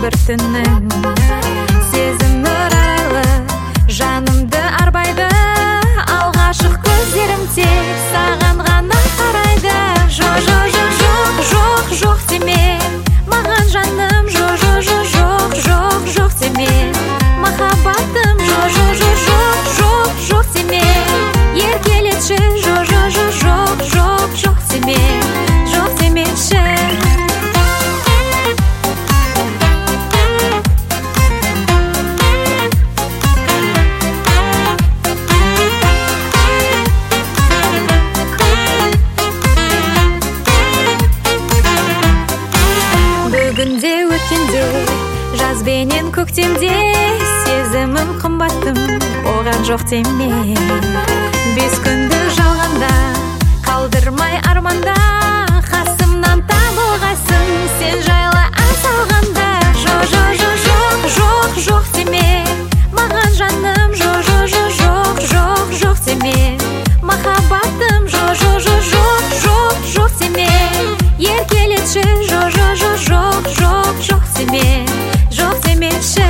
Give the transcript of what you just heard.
бір түннің сезімі арайлы жанымды арбайды, алғашқы көздерім тек саған ғана қарайды. Жоқ деме маған жаным, жоқ деме махаббатым, жоқ деме еркелетші, жоқ демеші. Бүгінде өткенде жазбенен көктемде сезімім қымбаттым, оған жоқ деме. 5 күнді жалғанда қалдырмай арманда, қасымнан табылғайсың сен жайлы ән салғанда. Жоқ деме маған жаным, жоқ деме махаббатым, жоқ деме еркелетші, жоқ демеші.